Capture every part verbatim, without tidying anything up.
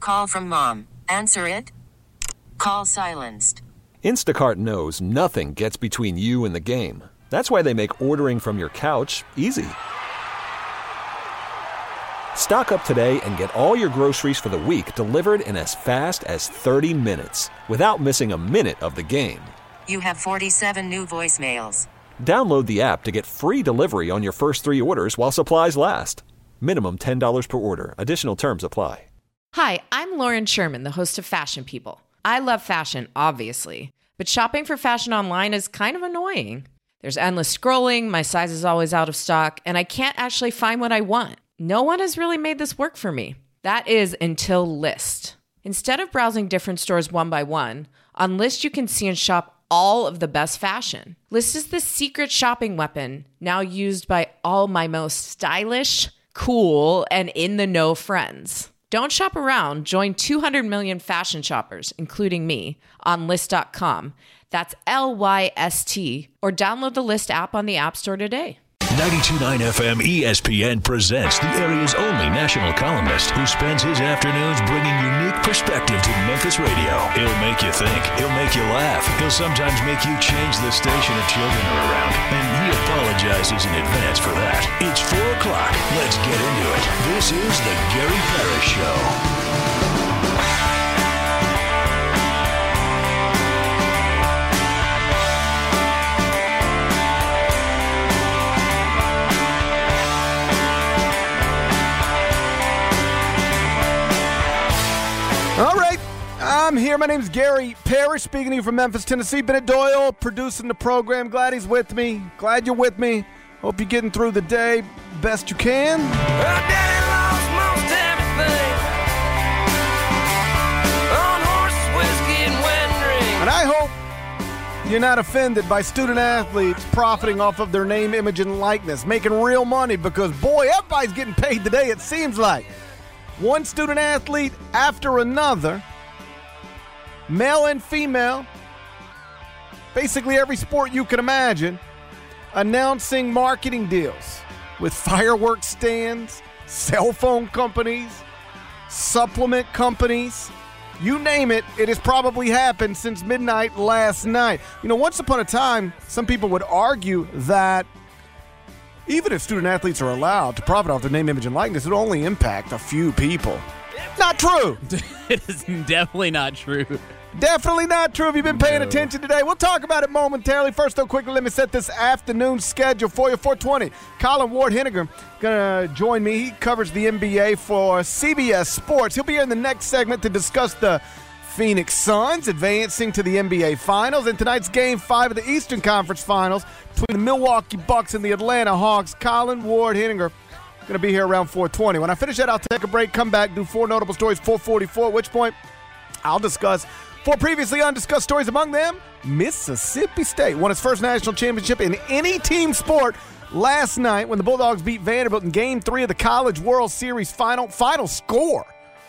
Call from mom. Answer it. Call silenced. Instacart knows nothing gets between you and the game. That's why they make ordering from your couch easy. Stock up today and get all your groceries for the week delivered in as fast as thirty minutes without missing a minute of the game. You have forty-seven new voicemails. Download the app to get free delivery on your first three orders while supplies last. Minimum ten dollars per order. Additional terms apply. Hi, I'm Lauren Sherman, the host of Fashion People. I love fashion, obviously, but shopping for fashion online is kind of annoying. There's endless scrolling, my size is always out of stock, and I can't actually find what I want. No one has really made this work for me. That is until Lyst. Instead of browsing different stores one by one, on Lyst you can see and shop all of the best fashion. Lyst is the secret shopping weapon now used by all my most stylish, cool, and in-the-know friends. Don't shop around. Join two hundred million fashion shoppers, including me, on Lyst dot com. That's L Y S T. Or download the Lyst app on the App Store today. ninety-two point nine F M E S P N presents the area's only national columnist who spends his afternoons bringing unique perspective to Memphis radio. He'll make you think. He'll make you laugh. He'll sometimes make you change the station if children are around. And he apologizes in advance for that. It's four o'clock. Let's get into it. This is the Gary Parrish Show. All right, I'm here. My name's Gary Parrish, speaking to you from Memphis, Tennessee. Bennett Doyle producing the program. Glad he's with me. Glad you're with me. Hope you're getting through the day best you can. Well, Daddy lost most everything on horses, whiskey, and wedding rings. And I hope you're not offended by student athletes profiting off of their name, image, and likeness, making real money, because, boy, everybody's getting paid today, it seems like. One student athlete after another, male and female, basically every sport you can imagine, announcing marketing deals with fireworks stands, cell phone companies, supplement companies. You name it, it has probably happened since midnight last night. You know, once upon a time, some people would argue that even if student athletes are allowed to profit off their name, image, and likeness, it will only impact a few people. Not true. It is definitely not true. Definitely not true if you've been paying No. attention today. We'll talk about it momentarily. First, though, quickly, let me set this afternoon schedule for you. four twenty, Colin Ward-Henniger going to join me. He covers the N B A for C B S Sports. He'll be here in the next segment to discuss the Phoenix Suns advancing to the N B A Finals, and tonight's Game five of the Eastern Conference Finals between the Milwaukee Bucks and the Atlanta Hawks. Colin Ward-Henniger going to be here around four twenty. When I finish that, I'll take a break, come back, do four notable stories, four forty-four, at which point I'll discuss four previously undiscussed stories. Among them, Mississippi State won its first national championship in any team sport last night when the Bulldogs beat Vanderbilt in Game three of the College World Series final. Final score,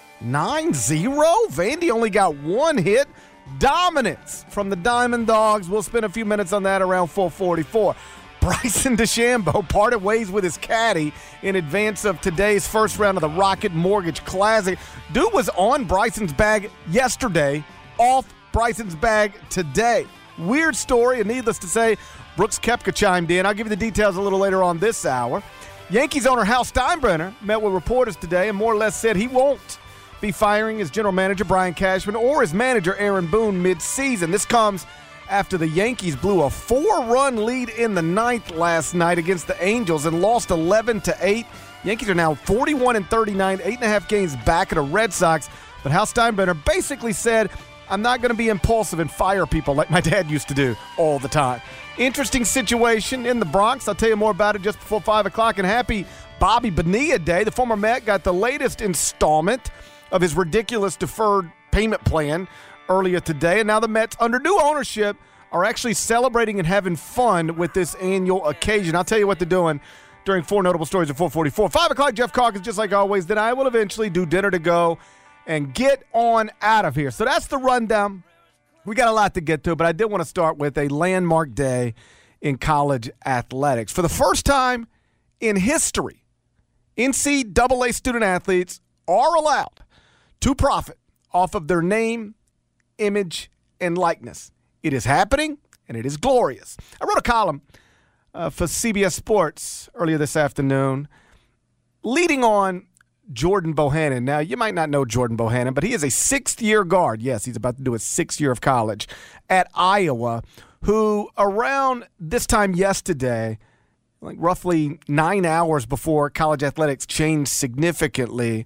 nine zero. Vandy only got one hit. Dominance from the Diamond Dogs. We'll spend a few minutes on that around four forty-four. Bryson DeChambeau parted ways with his caddy in advance of today's first round of the Rocket Mortgage Classic. Dude was on Bryson's bag yesterday, off Bryson's bag today. Weird story, and needless to say, Brooks Koepka chimed in. I'll give you the details a little later on this hour. Yankees owner Hal Steinbrenner met with reporters today and more or less said he won't be firing his general manager, Brian Cashman, or his manager, Aaron Boone, mid-season. This comes after the Yankees blew a four-run lead in the ninth last night against the Angels and lost eleven to eight. Yankees are now forty-one and thirty-nine, eight and a half games back of the Red Sox. But Hal Steinbrenner basically said, I'm not going to be impulsive and fire people like my dad used to do all the time. Interesting situation in the Bronx. I'll tell you more about it just before five o'clock. And happy Bobby Bonilla Day. The former Met got the latest installment of his ridiculous deferred payment plan earlier today. And now the Mets, under new ownership, are actually celebrating and having fun with this annual occasion. I'll tell you what they're doing during four notable stories at four forty-four. five o'clock, Jeff Calkins, just like always. Then I will eventually do dinner to go and get on out of here. So that's the rundown. We got a lot to get to, but I did want to start with a landmark day in college athletics. For the first time in history, N C double A student athletes are allowed to profit off of their name, image, and likeness. It is happening, and it is glorious. I wrote a column uh, for C B S Sports earlier this afternoon, leading on Jordan Bohannon. Now, you might not know Jordan Bohannon, but he is a sixth-year guard. Yes, he's about to do his sixth year of college at Iowa, who around this time yesterday, like roughly nine hours before college athletics changed significantly,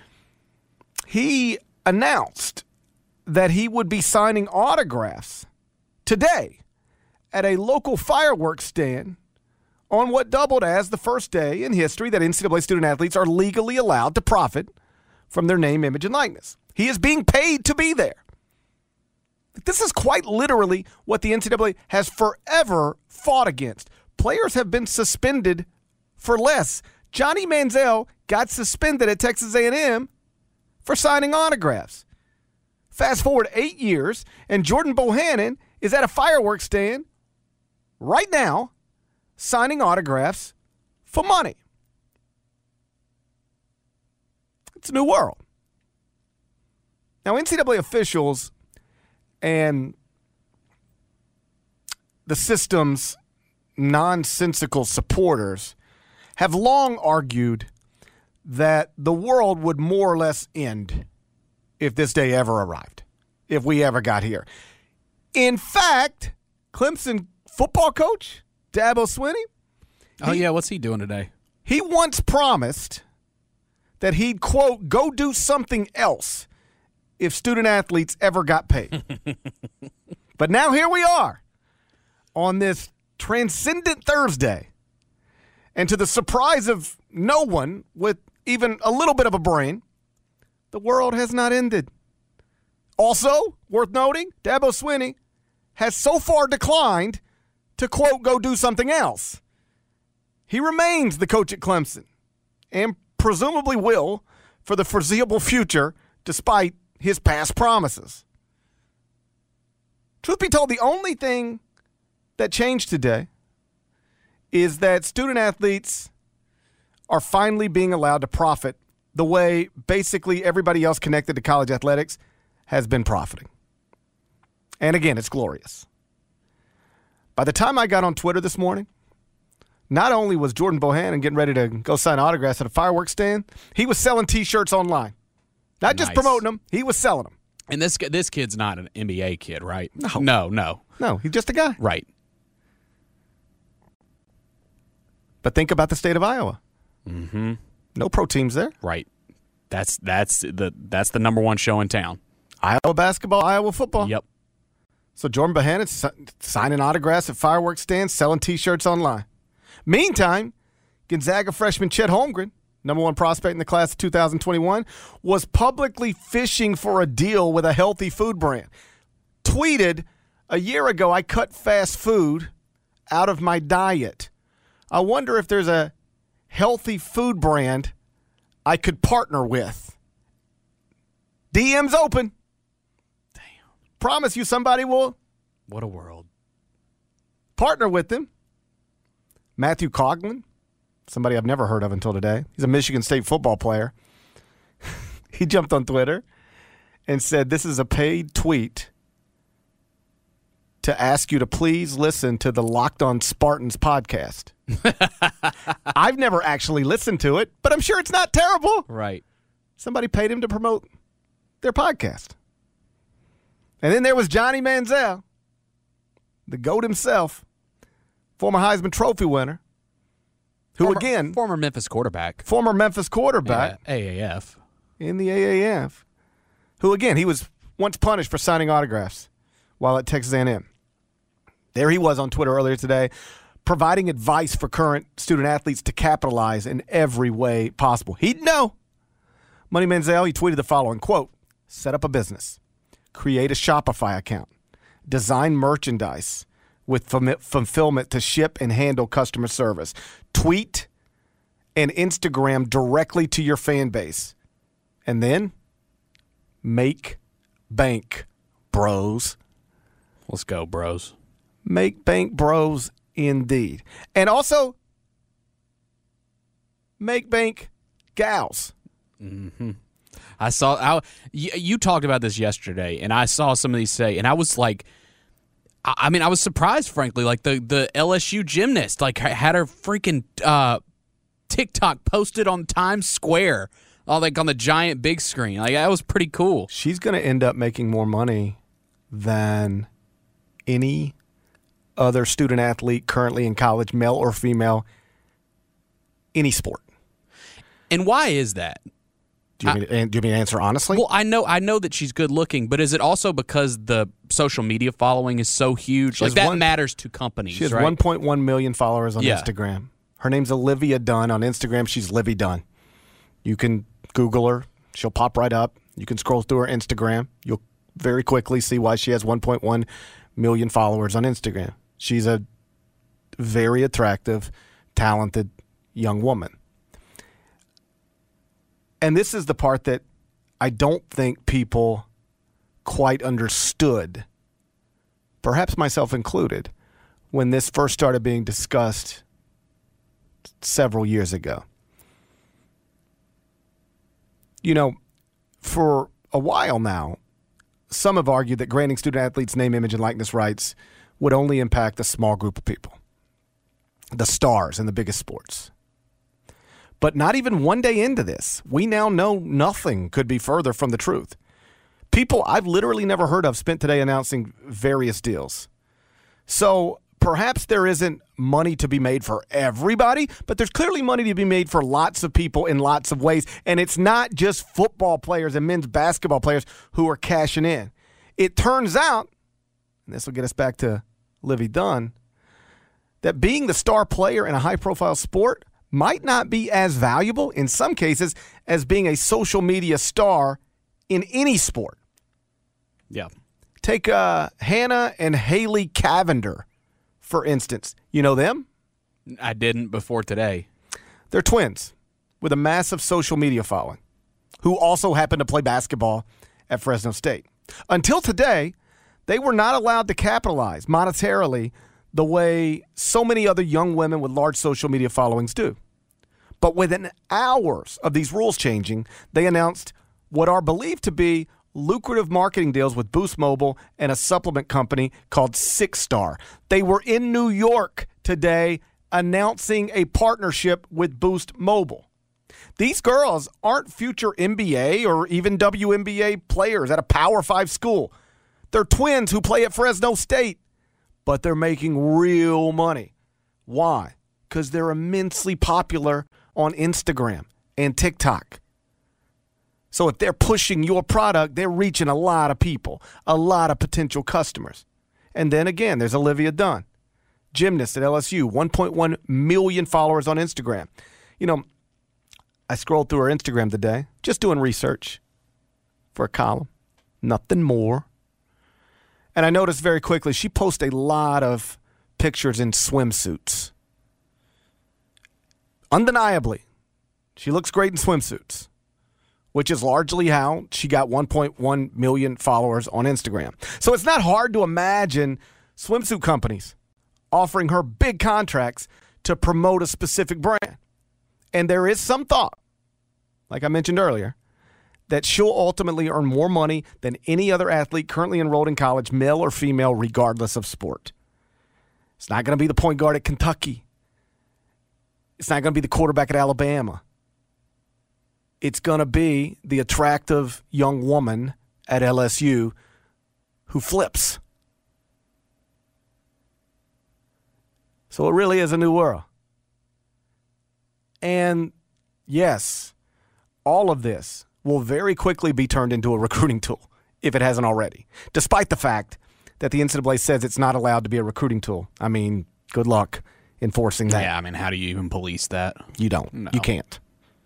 he announced that he would be signing autographs today at a local fireworks stand on what doubled as the first day in history that N C double A student athletes are legally allowed to profit from their name, image, and likeness. He is being paid to be there. This is quite literally what the N C double A has forever fought against. Players have been suspended for less. Johnny Manziel got suspended at Texas A and M for signing autographs. Fast forward eight years, and Jordan Bohannon is at a fireworks stand right now signing autographs for money. It's a new world. Now, N C double A officials and the system's nonsensical supporters have long argued that the world would more or less end if this day ever arrived, if we ever got here. In fact, Clemson football coach Dabo Swinney, Oh, he, yeah. What's he doing today? he once promised that he'd, quote, go do something else if student athletes ever got paid. But now here we are on this transcendent Thursday. And to the surprise of no one with even a little bit of a brain, the world has not ended. Also, worth noting, Dabo Swinney has so far declined to, quote, go do something else. He remains the coach at Clemson and presumably will for the foreseeable future, despite his past promises. Truth be told, the only thing that changed today is that student athletes are finally being allowed to profit the way basically everybody else connected to college athletics has been profiting. And again, it's glorious. By the time I got on Twitter this morning, not only was Jordan Bohannon getting ready to go sign autographs at a fireworks stand, he was selling T-shirts online. Not just Nice. promoting them, he was selling them. And this this kid's not an N B A kid, right? No. No, no. No, he's just a guy. Right. But think about the state of Iowa. Mm-hmm. No pro teams there. Right. That's that's the that's the number one show in town. Iowa basketball, Iowa football. Yep. So Jordan Bohannon si- signing autographs at fireworks stands, selling T-shirts online. Meantime, Gonzaga freshman Chet Holmgren, number one prospect in the class of two thousand twenty-one, was publicly fishing for a deal with a healthy food brand. Tweeted, a year ago, I cut fast food out of my diet. I wonder if there's a healthy food brand I could partner with. D M's open. Damn. Promise you somebody will What a world. partner with them. Matthew Coughlin, somebody I've never heard of until today. He's a Michigan State football player. He jumped on Twitter and said, this is a paid tweet to ask you to please listen to the Locked On Spartans podcast. I've never actually listened to it, but I'm sure it's not terrible. Right. Somebody paid him to promote their podcast. And then there was Johnny Manziel, the GOAT himself, former Heisman Trophy winner, who Former- again, former Memphis quarterback. former Memphis quarterback Yeah, A A F. in the A A F, who again, he was once punished for signing autographs while at Texas A and M. There he was on Twitter earlier today, providing advice for current student athletes to capitalize in every way possible. He'd know. Money Manziel, he tweeted the following, quote, set up a business, create a Shopify account, design merchandise with fum- fulfillment to ship and handle customer service, tweet and Instagram directly to your fan base, and then make bank, bros. Let's go, bros. Make bank, bros, indeed. And also, make bank, gals. Mm-hmm. I saw I, you, you talked about this yesterday, and I saw some of these say, and I was like, I, I mean, I was surprised, frankly. Like the, the L S U gymnast, like had her freaking uh, TikTok posted on Times Square, all like on the giant big screen. Like that was pretty cool. She's going to end up making more money than any other student athlete currently in college, male or female, any sport. And why is that? Do you, I, mean, do you mean to answer honestly? Well, I know I know that she's good looking, but is it also because the social media following is so huge? Like that one, matters to companies, She has right? one point one million followers on yeah. Instagram. Her name's Olivia Dunn. On Instagram, she's Livy Dunn. You can Google her. She'll pop right up. You can scroll through her Instagram. You'll very quickly see why she has one point one million followers on Instagram. She's a very attractive, talented young woman. And this is the part that I don't think people quite understood, perhaps myself included, when this first started being discussed several years ago. You know, for a while now, some have argued that granting student athletes name, image, and likeness rights would only impact a small group of people, the stars in the biggest sports. But not even one day into this, we now know nothing could be further from the truth. People I've literally never heard of spent today announcing various deals. So perhaps there isn't money to be made for everybody, but there's clearly money to be made for lots of people in lots of ways. And it's not just football players and men's basketball players who are cashing in. It turns out, and this will get us back to Livy Dunn, that being the star player in a high-profile sport might not be as valuable in some cases as being a social media star in any sport. Yeah. Take uh, Hannah and Haley Cavender, for instance. You know them? I didn't before today. They're twins with a massive social media following who also happen to play basketball at Fresno State. Until today, they were not allowed to capitalize monetarily the way so many other young women with large social media followings do. But within hours of these rules changing, they announced what are believed to be lucrative marketing deals with Boost Mobile and a supplement company called Six Star. They were in New York today announcing a partnership with Boost Mobile. These girls aren't future N B A or even W N B A players at a Power Five school. They're twins who play at Fresno State, but they're making real money. Why? Because they're immensely popular on Instagram and TikTok. So if they're pushing your product, they're reaching a lot of people, a lot of potential customers. And then again, there's Olivia Dunn, gymnast at L S U, one point one million followers on Instagram. You know, I scrolled through her Instagram today, just doing research for a column, nothing more. And I noticed very quickly she posts a lot of pictures in swimsuits. Undeniably, she looks great in swimsuits, which is largely how she got one point one million followers on Instagram. So it's not hard to imagine swimsuit companies offering her big contracts to promote a specific brand. And there is some thought, like I mentioned earlier, that she'll ultimately earn more money than any other athlete currently enrolled in college, male or female, regardless of sport. It's not going to be the point guard at Kentucky. It's not going to be the quarterback at Alabama. It's going to be the attractive young woman at L S U who flips. So it really is a new world. And yes, all of this will very quickly be turned into a recruiting tool, if it hasn't already, despite the fact that the N C double A says it's not allowed to be a recruiting tool. I mean, good luck enforcing that. Yeah, I mean, how do you even police that? You don't. No. You can't.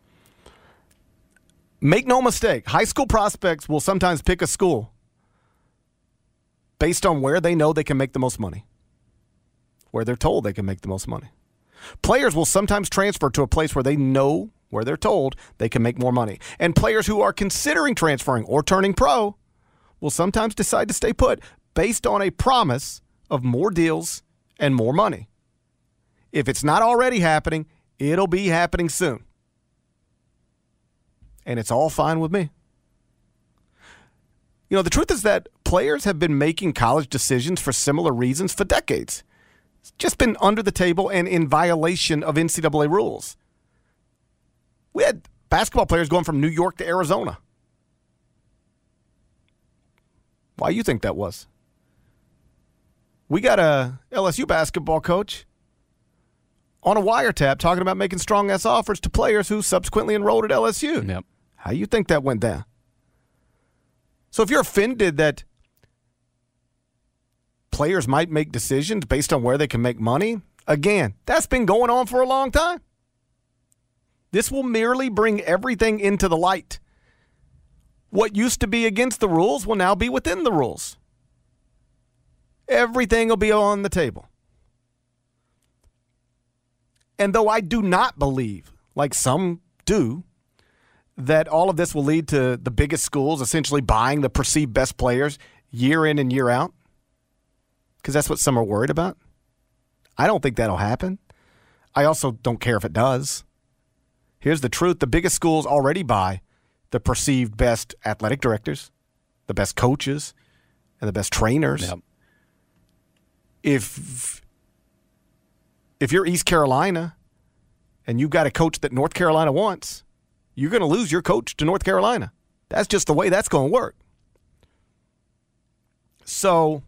Make no mistake, high school prospects will sometimes pick a school based on where they know they can make the most money, where they're told they can make the most money. Players will sometimes transfer to a place where they know, where they're told they can make more money. And players who are considering transferring or turning pro will sometimes decide to stay put based on a promise of more deals and more money. If it's not already happening, it'll be happening soon. And it's all fine with me. You know, the truth is that players have been making college decisions for similar reasons for decades. It's just been under the table and in violation of N C double A rules. We had basketball players going from New York to Arizona. Why do you think that was? We got a L S U basketball coach on a wiretap talking about making strong-ass offers to players who subsequently enrolled at L S U. Yep. How do you think that went down? So if you're offended that players might make decisions based on where they can make money, again, that's been going on for a long time. This will merely bring everything into the light. What used to be against the rules will now be within the rules. Everything will be on the table. And though I do not believe, like some do, that all of this will lead to the biggest schools essentially buying the perceived best players year in and year out, because that's what some are worried about, I don't think that'll happen. I also don't care if it does. Here's the truth. The biggest schools already buy the perceived best athletic directors, the best coaches, and the best trainers. Yep. If if you're East Carolina and you've got a coach that North Carolina wants, you're going to lose your coach to North Carolina. That's just the way that's going to work. So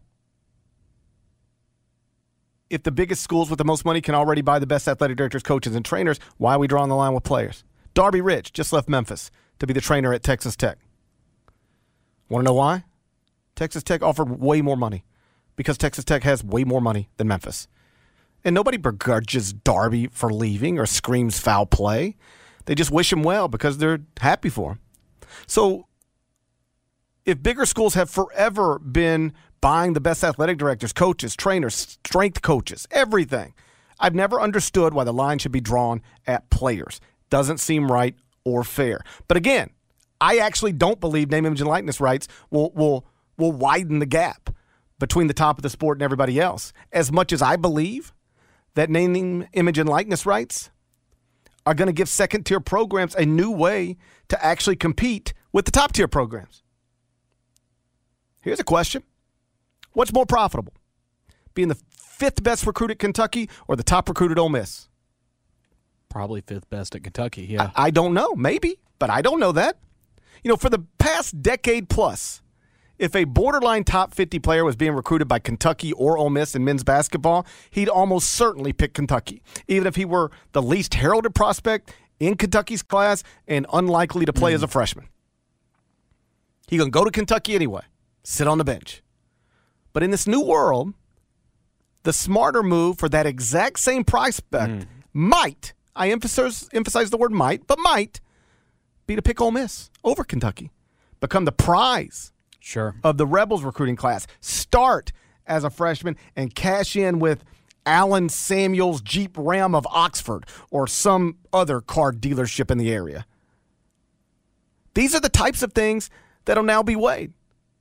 if the biggest schools with the most money can already buy the best athletic directors, coaches, and trainers, why are we drawing the line with players? Darby Rich just left Memphis to be the trainer at Texas Tech. Want to know why? Texas Tech offered way more money because Texas Tech has way more money than Memphis. And nobody begrudges Darby for leaving or screams foul play. They just wish him well because they're happy for him. So if bigger schools have forever been buying the best athletic directors, coaches, trainers, strength coaches, everything, I've never understood why the line should be drawn at players. Doesn't seem right or fair. But again, I actually don't believe name, image, and likeness rights will will will widen the gap between the top of the sport and everybody else. As much as I believe that name, image, and likeness rights are going to give second-tier programs a new way to actually compete with the top-tier programs. Here's a question. What's more profitable, being the fifth best recruit at Kentucky or the top recruit at Ole Miss? Probably fifth best at Kentucky, yeah. I, I don't know. Maybe, but I don't know that. You know, for the past decade plus, if a borderline top fifty player was being recruited by Kentucky or Ole Miss in men's basketball, he'd almost certainly pick Kentucky, even if he were the least heralded prospect in Kentucky's class and unlikely to play mm. as a freshman. He's going to go to Kentucky anyway, sit on the bench. But in this new world, the smarter move for that exact same prospect mm. might, I emphasize, emphasize the word might, but might be to pick Ole Miss over Kentucky, become the prize Sure. of the Rebels recruiting class. Start as a freshman and cash in with Allen Samuels Jeep Ram of Oxford or some other car dealership in the area. These are the types of things that will now be weighed.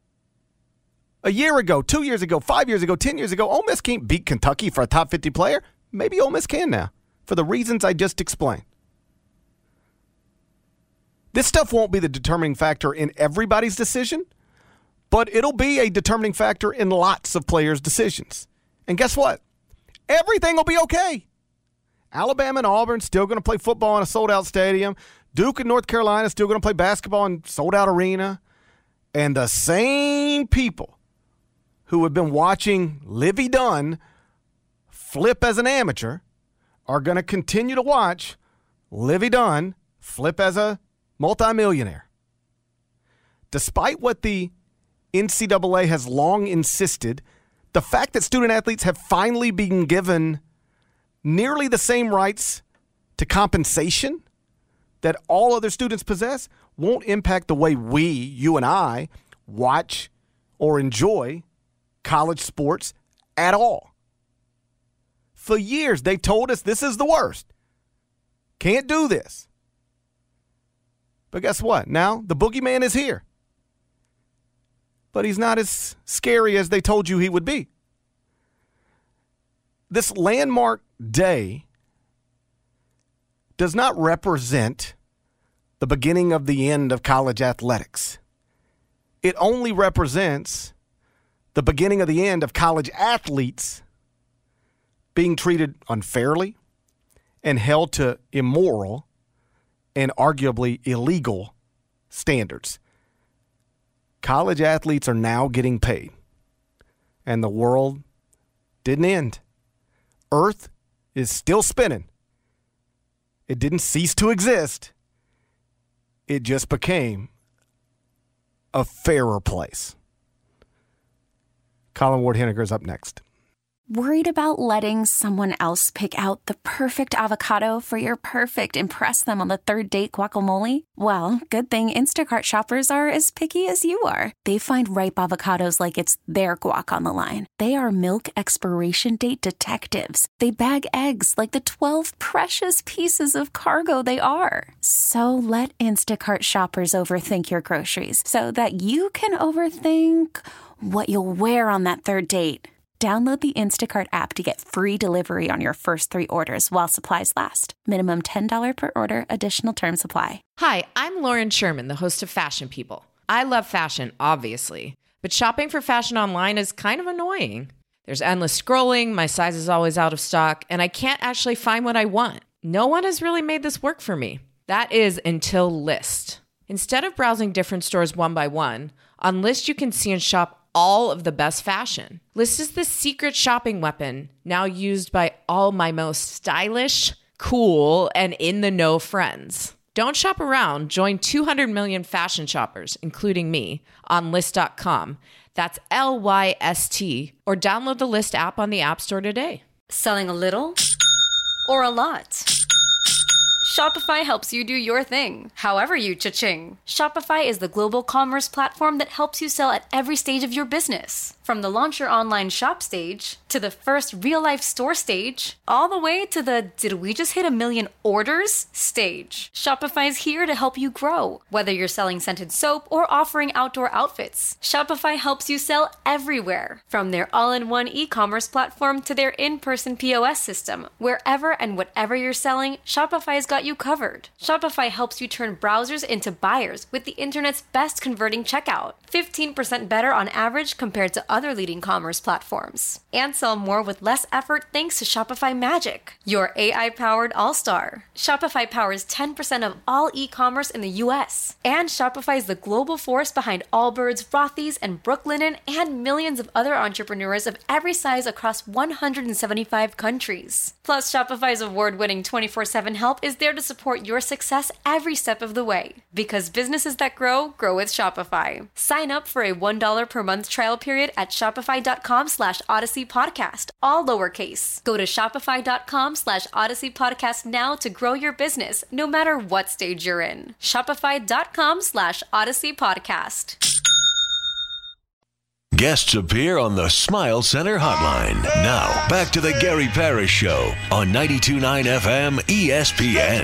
A year ago, two years ago, five years ago, ten years ago, Ole Miss can't beat Kentucky for a top fifty player. Maybe Ole Miss can now for the reasons I just explained. This stuff won't be the determining factor in everybody's decision, but it'll be a determining factor in lots of players' decisions. And guess what? Everything will be okay. Alabama and Auburn still going to play football in a sold-out stadium. Duke and North Carolina still going to play basketball in a sold-out arena. And the same people who have been watching Livy Dunn flip as an amateur are going to continue to watch Livy Dunn flip as a multimillionaire. Despite what the N C double A has long insisted, the fact that student athletes have finally been given nearly the same rights to compensation that all other students possess won't impact the way we, you and I, watch or enjoy college sports at all. For years, they told us this is the worst. Can't do this. But guess what? Now the boogeyman is here. But he's not as scary as they told you he would be. This landmark day does not represent the beginning of the end of college athletics. it only represents the beginning of the end of college athletes being treated unfairly and held to immoral and arguably illegal standards. College athletes are now getting paid, and the world didn't end. Earth is still spinning. It didn't cease to exist. It just became a fairer place. Colin Ward Henniger is up next. Worried about letting someone else pick out the perfect avocado for your perfect impress them on the third date guacamole? Well, good thing Instacart shoppers are as picky as you are. They find ripe avocados like it's their guac on the line. They are milk expiration date detectives. They bag eggs like the twelve precious pieces of cargo they are. So let Instacart shoppers overthink your groceries so that you can overthink what you'll wear on that third date. Download the Instacart app to get free delivery on your first three orders while supplies last. Minimum ten dollars per order. Additional terms apply. Hi, I'm Lauren Sherman, the host of Fashion People. I love fashion, obviously, but shopping for fashion online is kind of annoying. There's endless scrolling, my size is always out of stock, and I can't actually find what I want. No one has really made this work for me. That is until Lyst. Instead of browsing different stores one by one, on Lyst you can see and shop all of the best fashion. Lyst is the secret shopping weapon now used by all my most stylish, cool, and in-the-know friends. Don't shop around. Join two hundred million fashion shoppers, including me, on Lyst dot com. That's L Y S T. Or download the Lyst app on the App Store today. Selling a little or a lot? Shopify helps you do your thing, however you cha-ching. Shopify is the global commerce platform that helps you sell at every stage of your business. From the launch your online shop stage, to the first real-life store stage, all the way to the did we just hit a million orders stage. Shopify's here to help you grow. Whether you're selling scented soap or offering outdoor outfits, Shopify helps you sell everywhere. From their all-in-one e-commerce platform to their in-person P O S system, wherever and whatever you're selling, Shopify's got you covered. Shopify helps you turn browsers into buyers with the internet's best converting checkout. fifteen percent better on average compared to other leading commerce platforms. And sell more with less effort thanks to Shopify Magic, your A I-powered all-star. Shopify powers ten percent of all e-commerce in the U S. And Shopify is the global force behind Allbirds, Rothy's, and Brooklinen, and millions of other entrepreneurs of every size across one hundred seventy-five countries. Plus, Shopify's award-winning twenty-four seven help is there to support your success every step of the way. Because businesses that grow, grow with Shopify. Sign up for a one dollar per month trial period at shopify.com slash Odyssey Podcast, all lowercase. Go to shopify.com slash Odyssey Podcast now to grow your business, no matter what stage you're in. Shopify.com slash Odyssey Podcast. Guests appear on the Smile Center Hotline. Now, back to the Gary Parrish Show on ninety-two point nine F M E S P N.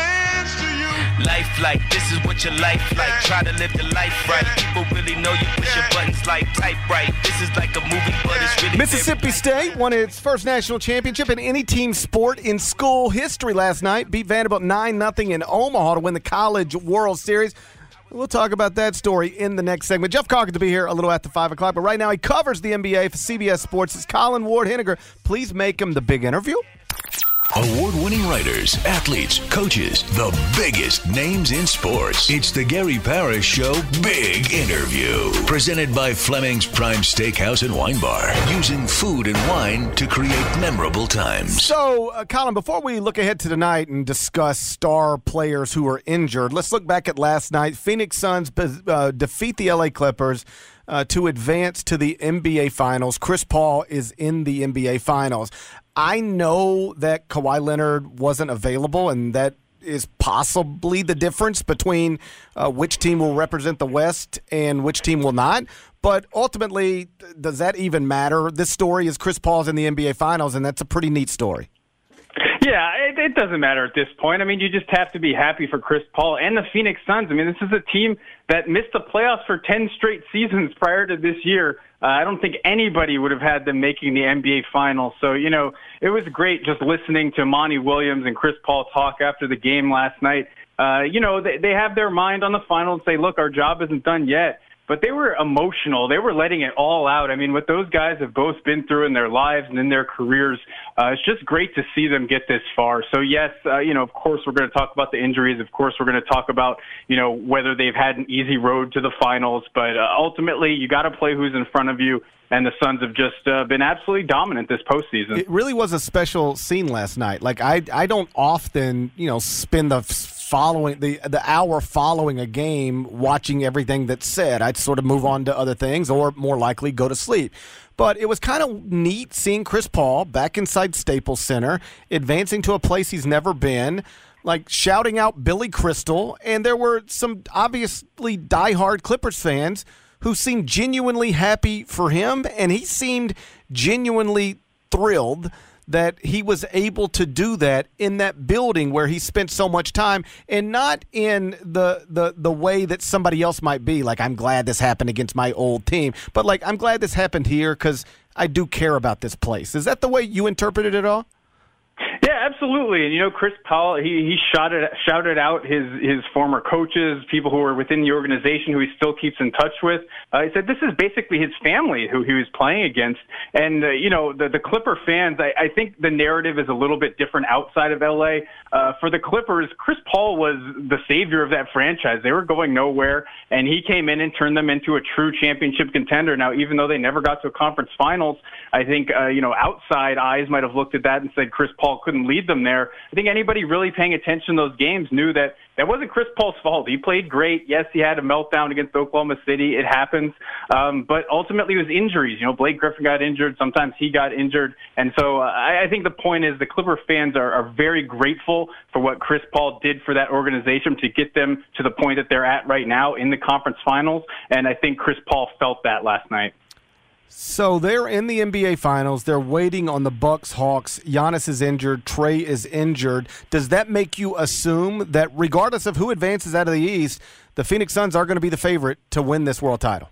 Life like this is what your life like. Try to live the life right. People really know you push your buttons like type right. This is like a movie, but it's really Mississippi State won its first national championship in any team sport in school history last night. Beat Vanderbilt nine nothing in Omaha to win the College World Series. We'll talk about that story in the next segment. Jeff Calkins will be here a little after five o'clock, but right now he covers the N B A for C B S Sports. It's Colin Ward Henniger. Please make him the big interview. Award-winning writers, athletes, coaches, the biggest names in sports. It's the Gary Parrish Show Big Interview. Presented by Fleming's Prime Steakhouse and Wine Bar. Using food and wine to create memorable times. So, uh, Colin, before we look ahead to tonight and discuss star players who are injured, let's look back at last night. Phoenix Suns uh, defeat the L A Clippers uh, to advance to the N B A Finals. Chris Paul is in the N B A Finals. I know that Kawhi Leonard wasn't available, and that is possibly the difference between uh, which team will represent the West and which team will not. But ultimately, does that even matter? This story is Chris Paul's in the N B A Finals, and that's a pretty neat story. Yeah, it, it doesn't matter at this point. I mean, you just have to be happy for Chris Paul and the Phoenix Suns. I mean, this is a team that missed the playoffs for ten straight seasons prior to this year. Uh, I don't think anybody would have had them making the N B A Finals. So, you know, it was great just listening to Monty Williams and Chris Paul talk after the game last night. Uh, you know, they, they have their mind on the final and say, look, our job isn't done yet. but they were emotional. They were letting it all out. I mean, what those guys have both been through in their lives and in their careers, uh, it's just great to see them get this far. So, yes, uh, you know, of course, we're going to talk about the injuries. Of course, we're going to talk about, you know, whether they've had an easy road to the finals. But uh, ultimately, you got to play who's in front of you. And the Suns have just uh, been absolutely dominant this postseason. It really was a special scene last night. Like, I I don't often, you know, spend the following the the hour following a game watching everything that's said. I'd sort of move on to other things or more likely go to sleep. But it was kind of neat seeing Chris Paul back inside Staples Center, advancing to a place he's never been, like shouting out Billy Crystal. And there were some obviously diehard Clippers fans who seemed genuinely happy for him, and he seemed genuinely thrilled that he was able to do that in that building where he spent so much time, and not in the the the way that somebody else might be, like, I'm glad this happened against my old team, but like, I'm glad this happened here because I do care about this place. Is that the way you interpreted it all? Yeah, absolutely. And, you know, Chris Paul, he, he shouted, shouted out his, his former coaches, people who were within the organization who he still keeps in touch with. Uh, he said this is basically his family who he was playing against. And, uh, you know, the, the Clipper fans, I, I think the narrative is a little bit different outside of L A. Uh, for the Clippers, Chris Paul was the savior of that franchise. They were going nowhere, and he came in and turned them into a true championship contender. Now, even though they never got to a conference finals, I think, uh, you know, outside eyes might have looked at that and said Chris Paul couldn't lead them there. I think anybody really paying attention to those games knew that that wasn't Chris Paul's fault. He played great. Yes, he had a meltdown against Oklahoma City. It happens. Um, but ultimately, it was injuries. You know, Blake Griffin got injured. Sometimes he got injured. And so uh, I, I think the point is the Clipper fans are, are very grateful for what Chris Paul did for that organization to get them to the point that they're at right now in the conference finals. And I think Chris Paul felt that last night. So they're in the N B A Finals. They're waiting on the Bucks, Hawks. Giannis is injured. Trae is injured. Does that make you assume that regardless of who advances out of the East, the Phoenix Suns are going to be the favorite to win this world title?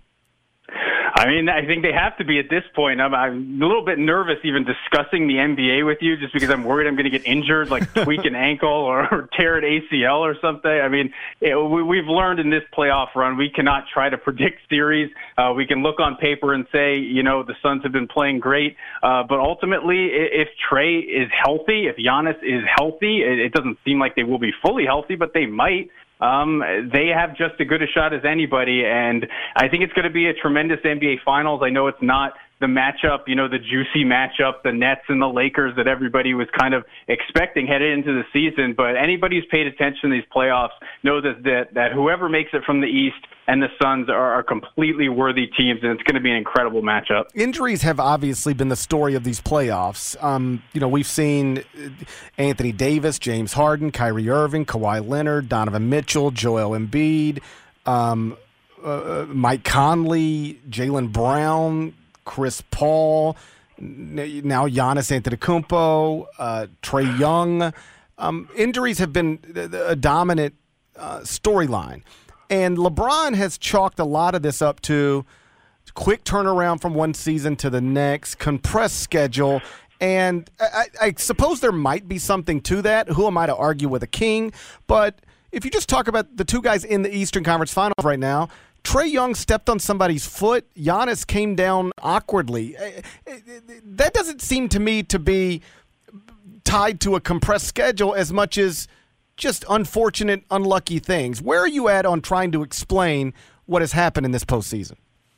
I mean, I think they have to be at this point. I'm, I'm a little bit nervous even discussing the N B A with you just because I'm worried I'm going to get injured, like tweak an ankle or, or tear an A C L or something. I mean, it, we, we've learned in this playoff run we cannot try to predict series. Uh, we can look on paper and say, you know, the Suns have been playing great. Uh, but ultimately, if Trae is healthy, if Giannis is healthy, it, it doesn't seem like they will be fully healthy, but they might. Um, they have just as good a shot as anybody, and I think it's going to be a tremendous N B A Finals. I know it's not the matchup, you know, the juicy matchup, the Nets and the Lakers that everybody was kind of expecting headed into the season, but anybody who's paid attention to these playoffs knows that, that, that whoever makes it from the East and the Suns are, are completely worthy teams, and it's going to be an incredible matchup. Injuries have obviously been the story of these playoffs. Um, you know, we've seen Anthony Davis, James Harden, Kyrie Irving, Kawhi Leonard, Donovan Mitchell, Joel Embiid, um, uh, Mike Conley, Jaylen Brown, Chris Paul, now Giannis Antetokounmpo, uh, Trae Young. Um, injuries have been a dominant uh, storyline. And LeBron has chalked a lot of this up to quick turnaround from one season to the next, compressed schedule. And I, I suppose there might be something to that. Who am I to argue with a king? But if you just talk about the two guys in the Eastern Conference Finals right now, Trae Young stepped on somebody's foot. Giannis came down awkwardly. That doesn't seem to me to be tied to a compressed schedule as much as just unfortunate, unlucky things. Where are you at on trying to explain what has happened in this postseason?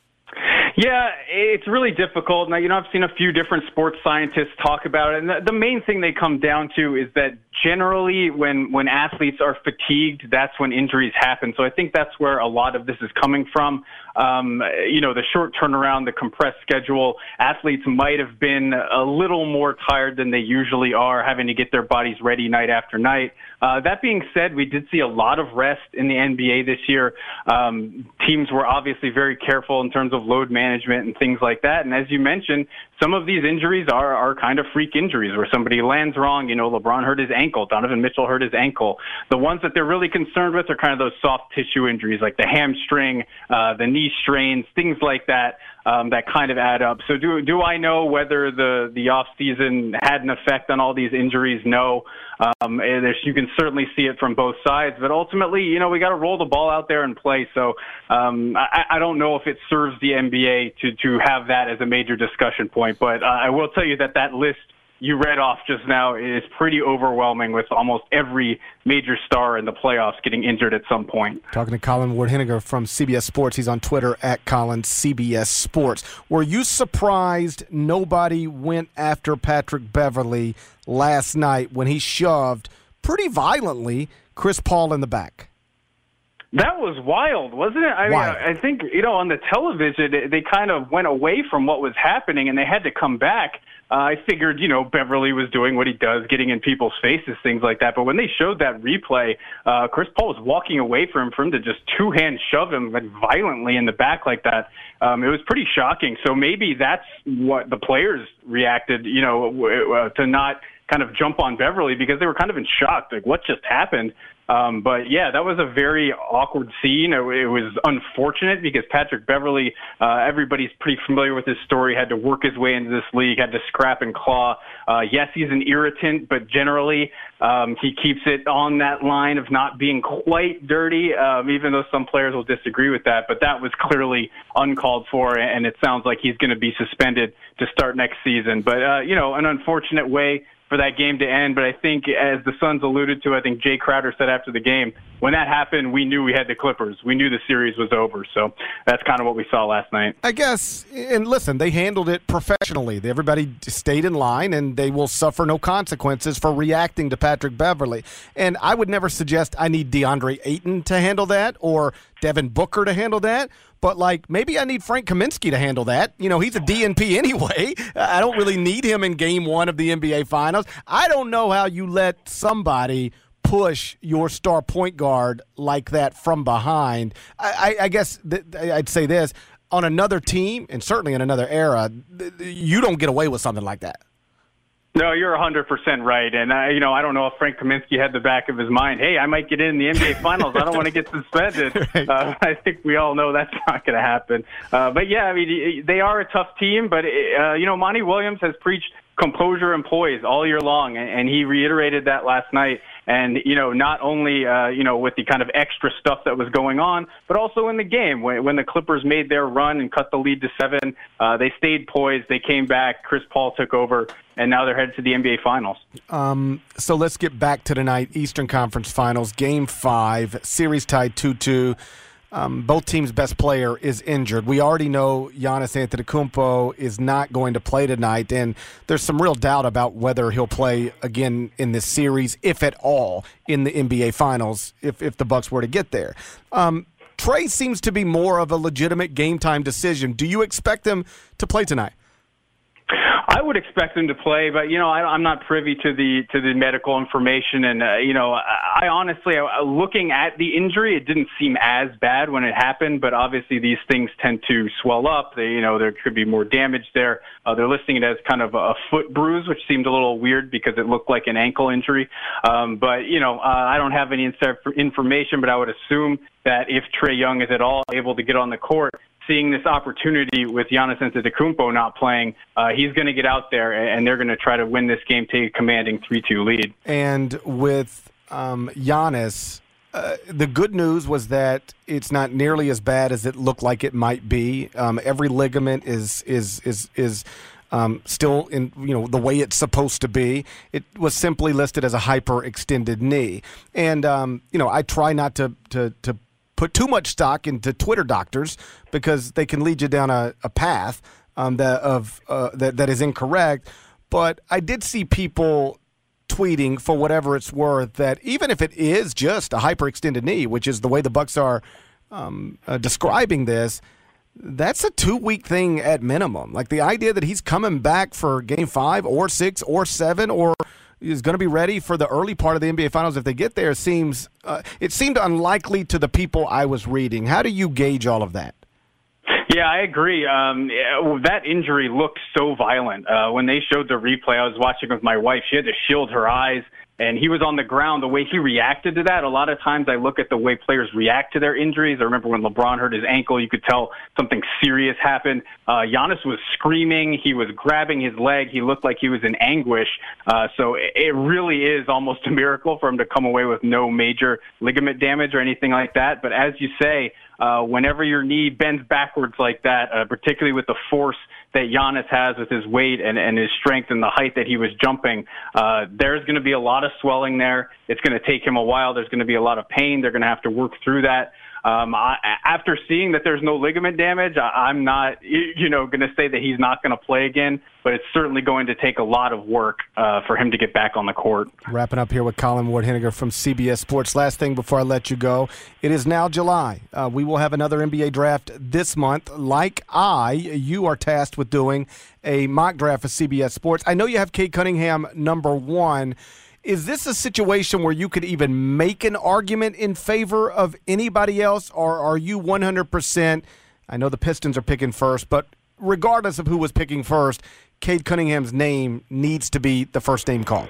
Yeah, it's really difficult. Now, you know, I've seen a few different sports scientists talk about it, and the, the main thing they come down to is that generally when, when athletes are fatigued, that's when injuries happen. So I think that's where a lot of this is coming from. Um, you know, the short turnaround, the compressed schedule, athletes might have been a little more tired than they usually are, having to get their bodies ready night after night. Uh, that being said, we did see a lot of rest in the N B A this year. Um, teams were obviously very careful in terms of load management and things like that. And as you mentioned, some of these injuries are, are kind of freak injuries where somebody lands wrong. You know, LeBron hurt his ankle ankle. Donovan Mitchell hurt his ankle. The ones that they're really concerned with are kind of those soft tissue injuries, like the hamstring, uh, the knee strains, things like that. Um, that kind of add up. So do do I know whether the, the off-season had an effect on all these injuries? No. Um, you can certainly see it from both sides. But ultimately, you know, we got to roll the ball out there and play. So um, I, I don't know if it serves the N B A to, to have that as a major discussion point. But uh, I will tell you that that list you read off just now is pretty overwhelming, with almost every major star in the playoffs getting injured at some point. Talking to Colin Ward-Henniger from C B S Sports. He's on Twitter at Colin C B S Sports. Were you surprised nobody went after Patrick Beverley last night when he shoved pretty violently Chris Paul in the back? That was wild, wasn't it? I mean, Wild. I think, you know, on the television, they kind of went away from what was happening, and they had to come back. Uh, I figured, you know, Beverly was doing what he does, getting in people's faces, things like that. But when they showed that replay, uh, Chris Paul was walking away from him, for him to just two-hand shove him like, violently in the back like that. Um, it was pretty shocking. So maybe that's what the players reacted, you know, uh, to not kind of jump on Beverly, because they were kind of in shock. Like, what just happened? Um, but, yeah, that was a very awkward scene. It, it was unfortunate because Patrick Beverly, uh, everybody's pretty familiar with his story, had to work his way into this league, had to scrap and claw. Uh, yes, he's an irritant, but generally um, he keeps it on that line of not being quite dirty, um, even though some players will disagree with that. But that was clearly uncalled for, and it sounds like he's going to be suspended to start next season. But, uh, you know, an unfortunate way for that game to end. But I think, as the Suns alluded to, I think Jay Crowder said after the game, when that happened, we knew we had the Clippers. We knew the series was over. So that's kind of what we saw last night. I guess, and listen, they handled it professionally. Everybody stayed in line, and they will suffer no consequences for reacting to Patrick Beverly. And I would never suggest I need DeAndre Ayton to handle that or Devin Booker to handle that. But, like, maybe I need Frank Kaminsky to handle that. You know, he's a D N P anyway. I don't really need him in game one of the N B A Finals. I don't know how you let somebody push your star point guard like that from behind. I, I, I guess th- I'd say this. On another team, and certainly in another era, th- you don't get away with something like that. No, you're one hundred percent right. And, uh, you know, I don't know if Frank Kaminsky had the back of his mind, hey, I might get in the N B A Finals. I don't want to get suspended. Right. Uh, I think we all know that's not going to happen. Uh, but, yeah, I mean, they are a tough team. But, uh, you know, Monty Williams has preached composure and poise all year long, and, and he reiterated that last night. And, you know, not only, uh, you know, with the kind of extra stuff that was going on, but also in the game. When, when the Clippers made their run and cut the lead to seven, uh, they stayed poised. They came back. Chris Paul took over, and now they're headed to the N B A Finals. Um, so let's get back to tonight, Eastern Conference Finals, Game five, series tied two two. Um, both teams' best player is injured. We already know Giannis Antetokounmpo is not going to play tonight, and there's some real doubt about whether he'll play again in this series, if at all, in the N B A Finals, if, if the Bucks were to get there. Um, Trey seems to be more of a legitimate game-time decision. Do you expect him to play tonight? I would expect him to play, but, you know, I, I'm not privy to the to the medical information. And, uh, you know, I, I honestly, I, looking at the injury, it didn't seem as bad when it happened. But obviously these things tend to swell up. They, you know, there could be more damage there. Uh, they're listing it as kind of a foot bruise, which seemed a little weird because it looked like an ankle injury. Um, but, you know, uh, I don't have any information, but I would assume that if Trae Young is at all able to get on the court, seeing this opportunity with Giannis Antetokounmpo not playing, uh, he's going to get out there, and they're going to try to win this game, take a commanding three two lead. And with um, Giannis, uh, the good news was that it's not nearly as bad as it looked like it might be. Um, every ligament is is is is um, still in, you know, the way it's supposed to be. It was simply listed as a hyperextended knee, and um, you know, I try not to to to. put too much stock into Twitter doctors because they can lead you down a, a path um, that of uh, that that is incorrect. But I did see people tweeting, for whatever it's worth, that even if it is just a hyperextended knee, which is the way the Bucks are um, uh, describing this, that's a two-week thing at minimum. Like, the idea that he's coming back for Game Five or Six or Seven or is going to be ready for the early part of the N B A Finals if they get there seems uh, it seemed unlikely to the people I was reading. How do you gauge all of that? Yeah, I agree. Um, that injury looked so violent. Uh, when they showed the replay, I was watching with my wife. She had to shield her eyes. and he was on the ground. The way he reacted to that, a lot of times I look at the way players react to their injuries. I remember when LeBron hurt his ankle, you could tell something serious happened. Uh, Giannis was screaming. He was grabbing his leg. He looked like he was in anguish. Uh, so it, it really is almost a miracle for him to come away with no major ligament damage or anything like that. But as you say, uh, whenever your knee bends backwards like that, uh, particularly with the force that Giannis has with his weight and, and his strength and the height that he was jumping, uh, there's going to be a lot of swelling there. It's going to take him a while. There's going to be a lot of pain. They're going to have to work through that. Um, I, after seeing that there's no ligament damage, I, I'm not, you know, going to say that he's not going to play again, but it's certainly going to take a lot of work uh, for him to get back on the court. Wrapping up here with Colin Ward-Henniger from C B S Sports. Last thing before I let you go, it is now July. Uh, we will have another N B A draft this month. Like I, you are tasked with doing a mock draft for C B S Sports. I know you have Cade Cunningham number one. Is this a situation where you could even make an argument in favor of anybody else, or are you one hundred percent, I know the Pistons are picking first, but regardless of who was picking first, Cade Cunningham's name needs to be the first name called?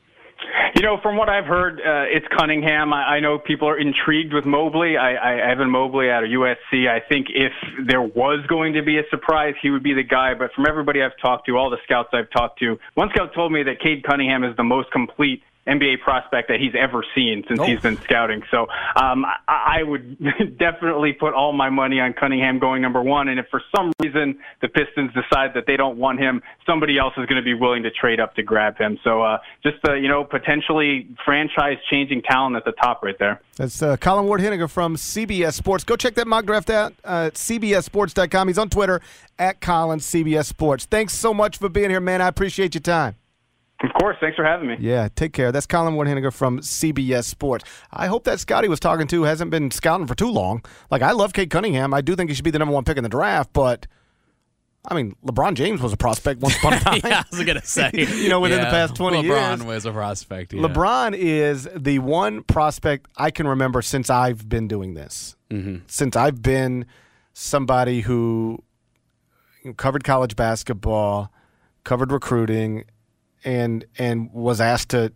You know, from what I've heard, uh, it's Cunningham. I, I know people are intrigued with Mobley. I, I, Evan Mobley out of U S C. I think if there was going to be a surprise, he would be the guy. But from everybody I've talked to, all the scouts I've talked to, one scout told me that Cade Cunningham is the most complete N B A prospect that he's ever seen since oh. he's been scouting. So um, I, I would definitely put all my money on Cunningham going number one. And if for some reason the Pistons decide that they don't want him, somebody else is going to be willing to trade up to grab him. So uh, just, uh, you know, potentially franchise-changing talent at the top right there. That's uh, Colin Ward-Henniger from C B S Sports. Go check that mock draft out uh, at C B S sports dot com. He's on Twitter at Colin C B S Sports. Thanks so much for being here, man. I appreciate your time. Of course. Thanks for having me. Yeah, take care. That's Colin Ward-Henniger from C B S Sports. I hope that Scotty was talking to hasn't been scouting for too long. Like, I love Cade Cunningham. I do think he should be the number one pick in the draft, but, I mean, LeBron James was a prospect once upon a time. yeah, I was going to say. you know, within yeah, the past twenty LeBron years. LeBron was a prospect, yeah. LeBron is the one prospect I can remember since I've been doing this. Mm-hmm. Since I've been somebody who covered college basketball, covered recruiting, and and was asked to,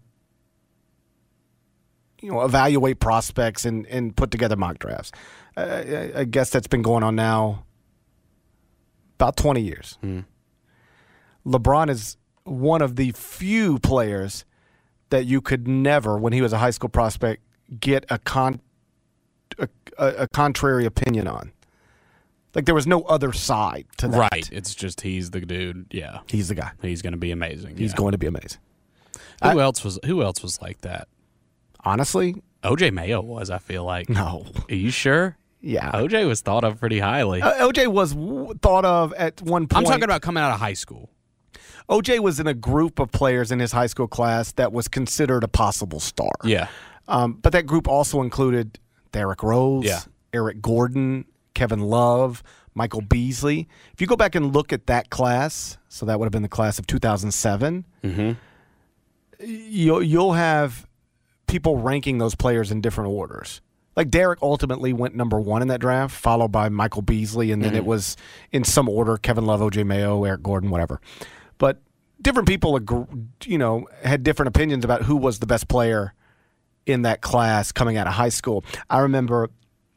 you know, evaluate prospects and, and put together mock drafts. I, I guess that's been going on now about twenty years. Mm. LeBron is one of the few players that you could never, when he was a high school prospect, get a con a, a, a contrary opinion on. Like, there was no other side to that. Right. It's just he's the dude. Yeah. He's the guy. He's going to be amazing. He's yeah. going to be amazing. Who I, else was Who else was like that? Honestly? O J Mayo was, I feel like. No. Are you sure? Yeah. O J was thought of pretty highly. Uh, O J was w- thought of at one point. I'm talking about coming out of high school. O J was in a group of players in his high school class that was considered a possible star. Yeah. Um, but that group also included Derrick Rose, yeah. Eric Gordon, Kevin Love, Michael Beasley. If you go back and look at that class, so that would have been the class of two thousand seven, mm-hmm. you'll, you'll have people ranking those players in different orders. Like, Derrick ultimately went number one in that draft, followed by Michael Beasley, and then mm-hmm. it was in some order, Kevin Love, O J Mayo, Eric Gordon, whatever. But different people, you know, had different opinions about who was the best player in that class coming out of high school. I remember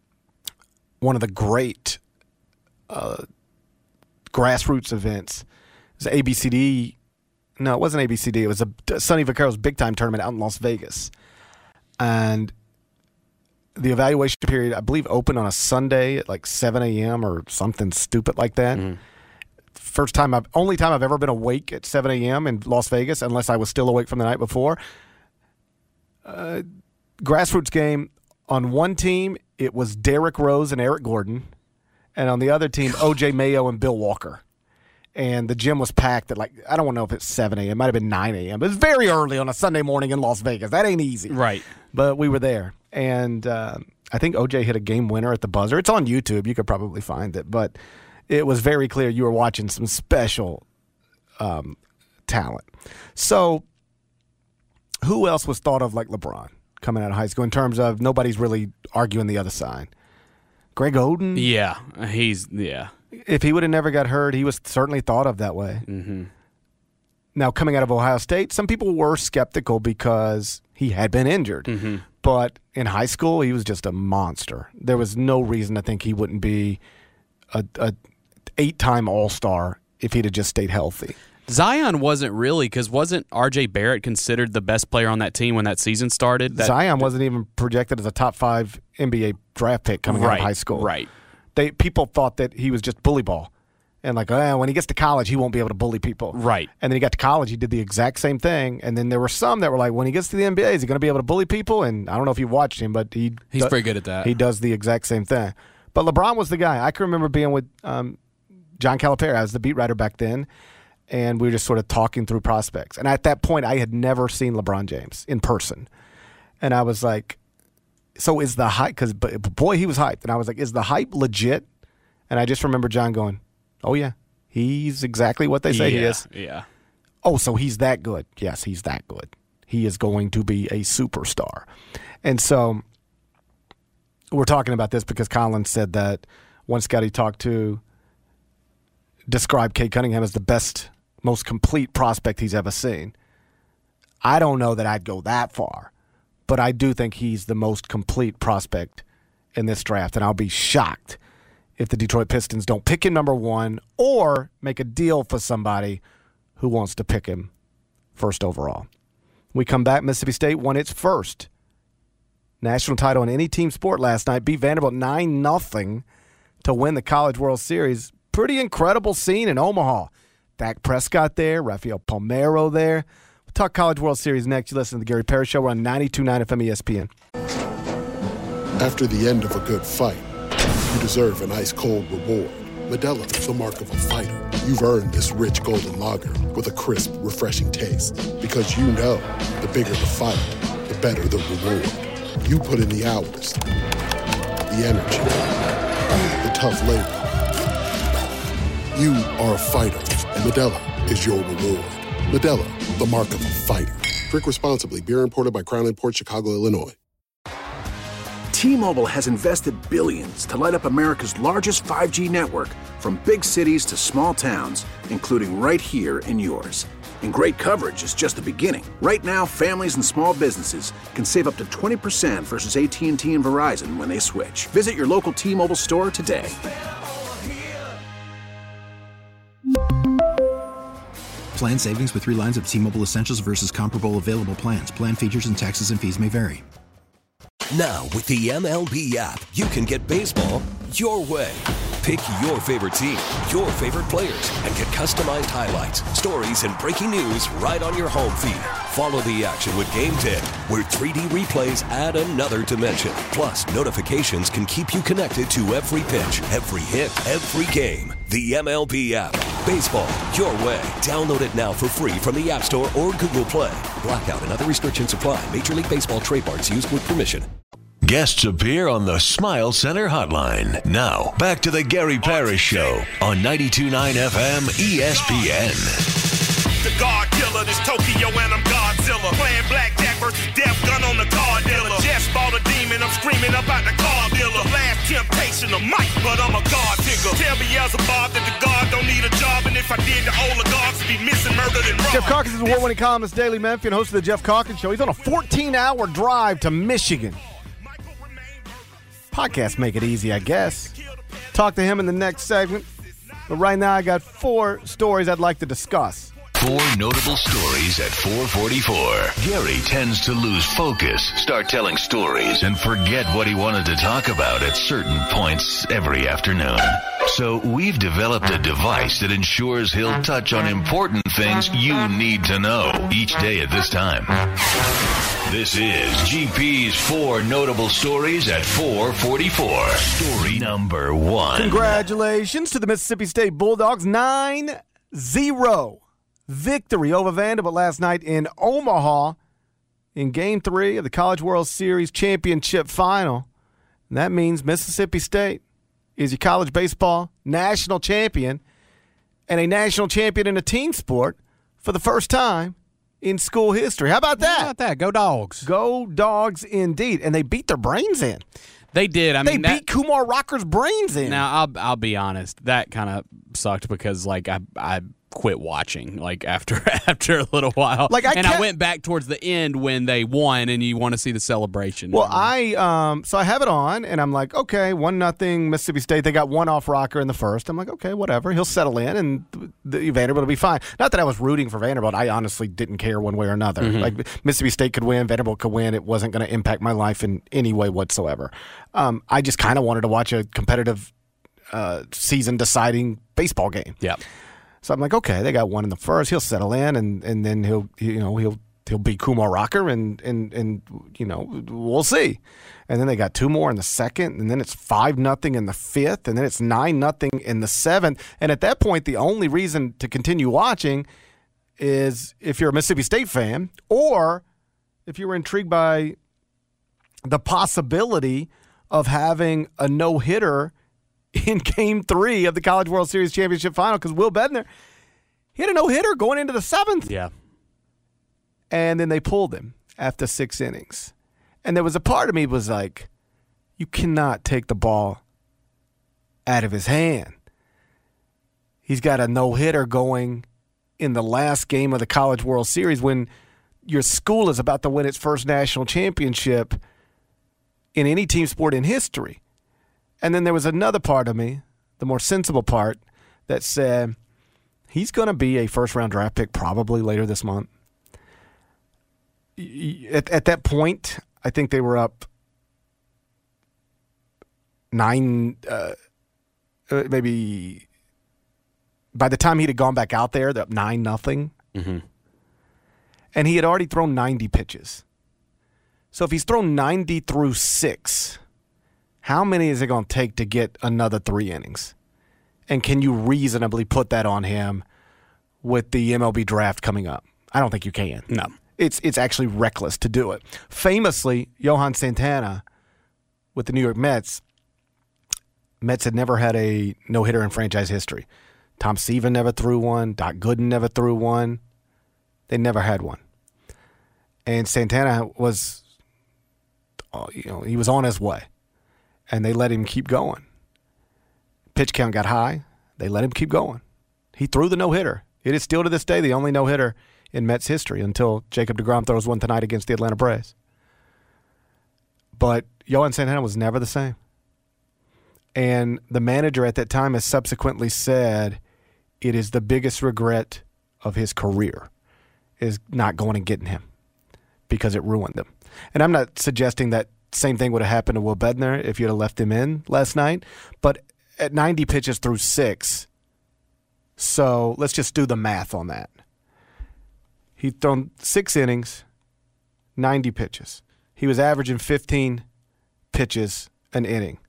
one of the great uh, grassroots events. It was A B C D. No, it wasn't A B C D. It was a Sonny Vaccaro's big-time tournament out in Las Vegas. And the evaluation period, I believe, opened on a Sunday at like seven a.m. or something stupid like that. Mm-hmm. First time I've, only time I've ever been awake at seven a.m. in Las Vegas, unless I was still awake from the night before. Uh, grassroots game. On one team, it was Derrick Rose and Eric Gordon. And on the other team, O J Mayo and Bill Walker. And the gym was packed at like, I don't know if it's seven a.m. It might have been nine a.m. But it's very early on a Sunday morning in Las Vegas. That ain't easy. Right. But we were there. And uh, I think O J hit a game winner at the buzzer. It's on YouTube. You could probably find it. But it was very clear you were watching some special um, talent. So who else was thought of like LeBron coming out of high school in terms of nobody's really arguing the other side? Greg Oden? Yeah. He's, yeah. If he would have never got hurt, he was certainly thought of that way. Mm-hmm. Now, coming out of Ohio State, some people were skeptical because he had been injured. Mm-hmm. But in high school, he was just a monster. There was no reason to think he wouldn't be a, a eight-time All-Star if he'd have just stayed healthy. Zion wasn't really, because wasn't R J Barrett considered the best player on that team when that season started? That, Zion wasn't even projected as a top five N B A draft pick coming right, out of high school. Right. They people thought that he was just bully ball. And like, oh, when he gets to college, he won't be able to bully people. Right. And then he got to college, he did the exact same thing. And then there were some that were like, when he gets to the N B A, is he going to be able to bully people? And I don't know if you watched him, but he he's do- pretty good at that. He does the exact same thing. But LeBron was the guy. I can remember being with um, John Calipari. I was the beat writer back then. And we were just sort of talking through prospects. And at that point, I had never seen LeBron James in person. And I was like, so is the hype, because boy, he was hyped. And I was like, is the hype legit? And I just remember John going, oh, yeah, he's exactly what they say yeah, he is. Yeah. Oh, so he's that good. Yes, he's that good. He is going to be a superstar. And so we're talking about this because Colin said that one scout he talked to described Cade Cunningham as the best, most complete prospect he's ever seen. I don't know that I'd go that far, but I do think he's the most complete prospect in this draft, and I'll be shocked if the Detroit Pistons don't pick him number one or make a deal for somebody who wants to pick him first overall. We come back, Mississippi State won its first national title in any team sport last night, beat Vanderbilt nine nothing to win the College World Series. Pretty incredible scene in Omaha. Dak Prescott there, Rafael Palmeiro there. We'll talk College World Series next. You listen to the Gary Parrish Show. We're on ninety-two point nine F M E S P N. After the end of a good fight, you deserve an ice-cold reward. Modelo is the mark of a fighter. You've earned this rich golden lager with a crisp, refreshing taste. Because you know, the bigger the fight, the better the reward. You put in the hours, the energy, the tough labor. You are a fighter, and Modelo is your reward. Modelo, the mark of a fighter. Drink responsibly. Beer imported by Crown Imports, Chicago, Illinois. T-Mobile has invested billions to light up America's largest five G network, from big cities to small towns, including right here in yours. And great coverage is just the beginning. Right now, families and small businesses can save up to twenty percent versus A T and T and Verizon when they switch. Visit your local T-Mobile store today. Plan savings with three lines of T-Mobile Essentials versus comparable available plans. Plan features and taxes and fees may vary. Now, with the M L B app, you can get baseball your way. Pick your favorite team, your favorite players, and get customized highlights, stories, and breaking news right on your home feed. Follow the action with Game ten, where three D replays add another dimension. Plus, notifications can keep you connected to every pitch, every hit, every game. The M L B app. Baseball your way. Download it now for free from the App Store or Google Play. Blackout and other restrictions apply. Major League Baseball trademarks used with permission. Guests appear on the Smile Center hotline. Now, back to the Gary Parrish Show on ninety-two point nine F M E S P N. The God Killer, this Tokyo and I'm Godzilla. Playing blackjack versus death gun on the car dealer. Just bought a demon, I'm screaming about the car dealer. Last temptation of Mike, but I'm a God digger. Tell Beelzebub that the God don't need a job, and if I did, the oligarchs would be missing, murdered, and robbed. Jeff Calkins is award-winning columnist, Daily Memphian, host of the Jeff Calkins Show. He's on a fourteen-hour drive to Michigan. Podcasts make it easy, I guess. Talk to him in the next segment. But right now, I got four stories I'd like to discuss. Four notable stories at four forty-four. Gary tends to lose focus, start telling stories, and forget what he wanted to talk about at certain points every afternoon. So we've developed a device that ensures he'll touch on important things you need to know each day at this time. This is G P's Four Notable Stories at four forty-four. Story number one. Congratulations to the Mississippi State Bulldogs. nine zero victory over Vanderbilt last night in Omaha in Game three of the College World Series Championship Final. And that means Mississippi State is your college baseball national champion and a national champion in a team sport for the first time in school history. How about that? How about that? Go Dogs. Go Dogs indeed. And they beat their brains in. They did. I mean, they that, beat Kumar Rocker's brains in. Now, I'll I'll be honest. That kind of sucked because, like, I I quit watching like after after a little while. Like I and kept, I went back towards the end when they won, and you want to see the celebration. Well, I um so I have it on, and I'm like, okay, one nothing Mississippi State. They got one off rocker in the first. I'm like, okay, whatever. He'll settle in, and the Vanderbilt will be fine. Not that I was rooting for Vanderbilt. I honestly didn't care one way or another. Mm-hmm. Like Mississippi State could win, Vanderbilt could win. It wasn't going to impact my life in any way whatsoever. Um, I just kind of wanted to watch a competitive uh, season-deciding baseball game. Yeah. So I'm like, okay, they got one in the first. He'll settle in, and, and then he'll you know he'll he'll be Kumar Rocker, and and and you know we'll see. And then they got two more in the second, and then it's five nothing in the fifth, and then it's nine nothing in the seventh. And at that point, the only reason to continue watching is if you're a Mississippi State fan, or if you were intrigued by the possibility of having a no hitter in Game Three of the College World Series Championship Final, because Will Bednar hit a no-hitter going into the seventh. Yeah. And then they pulled him after six innings. And there was a part of me was like, you cannot take the ball out of his hand. He's got a no-hitter going in the last game of the College World Series when your school is about to win its first national championship in any team sport in history. And then there was another part of me, the more sensible part, that said he's going to be a first-round draft pick probably later this month. At, at that point, I think they were up nine, uh, maybe by the time he'd have gone back out there, they're up nine nothing. Mm-hmm. And he had already thrown ninety pitches. So if he's thrown ninety through six, how many is it going to take to get another three innings? And can you reasonably put that on him with the M L B draft coming up? I don't think you can. No. It's it's actually reckless to do it. Famously, Johan Santana with the New York Mets, Mets had never had a no-hitter in franchise history. Tom Seaver never threw one. Doc Gooden never threw one. They never had one. And Santana was, you know, he was on his way. And they let him keep going. Pitch count got high. They let him keep going. He threw the no-hitter. It is still to this day the only no-hitter in Mets history until Jacob deGrom throws one tonight against the Atlanta Braves. But Johan Santana was never the same. And the manager at that time has subsequently said it is the biggest regret of his career is not going and getting him because it ruined him. And I'm not suggesting that same thing would have happened to Will Bednar if you'd have left him in last night. But at ninety pitches through six, so let's just do the math on that. He'd thrown six innings, ninety pitches. He was averaging fifteen pitches an inning.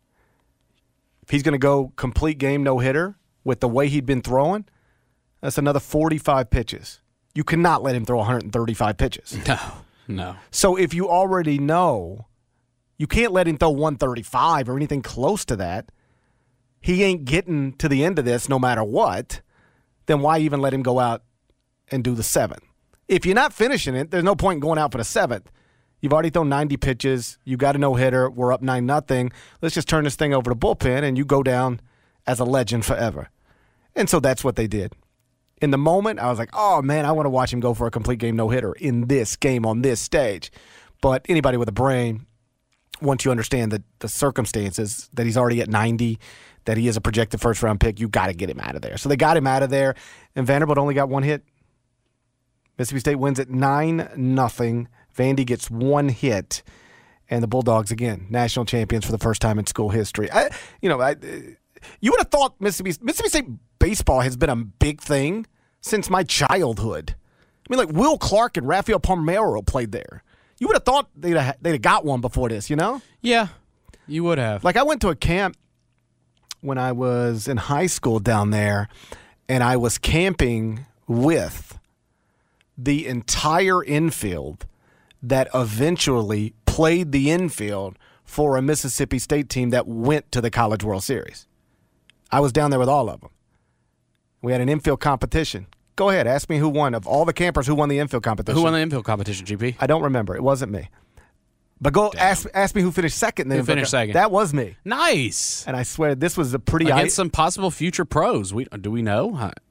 If he's going to go complete game no-hitter with the way he'd been throwing, that's another forty-five pitches. You cannot let him throw one hundred thirty-five pitches. No, no. So if you already know you can't let him throw one thirty-five or anything close to that, he ain't getting to the end of this no matter what, then why even let him go out and do the seventh? If you're not finishing it, there's no point in going out for the seventh. You've already thrown ninety pitches. You got a no-hitter. We're up nine nothing. Let's just turn this thing over to bullpen, and you go down as a legend forever. And so that's what they did. In the moment, I was like, oh, man, I want to watch him go for a complete game no-hitter in this game on this stage. But anybody with a brain, once you understand the, the circumstances, that he's already at ninety, that he is a projected first-round pick, you got to get him out of there. So they got him out of there, and Vanderbilt only got one hit. Mississippi State wins at nine nothing. Vandy gets one hit, and the Bulldogs, again, national champions for the first time in school history. I, you know, I, you would have thought Mississippi, Mississippi State baseball has been a big thing since my childhood. I mean, like Will Clark and Rafael Palmeiro played there. You would have thought they'd have, they'd have got one before this, you know? Yeah, you would have. Like I went to a camp when I was in high school down there, and I was camping with the entire infield that eventually played the infield for a Mississippi State team that went to the College World Series. I was down there with all of them. We had an infield competition. Go ahead, ask me who won. Of all the campers, who won the infield competition? Who won the infield competition, G P? I don't remember. It wasn't me. But go ask ask me who finished second. Who finished second? That was me. Nice. And I swear this was a pretty against ice- some possible future pros. We do we know?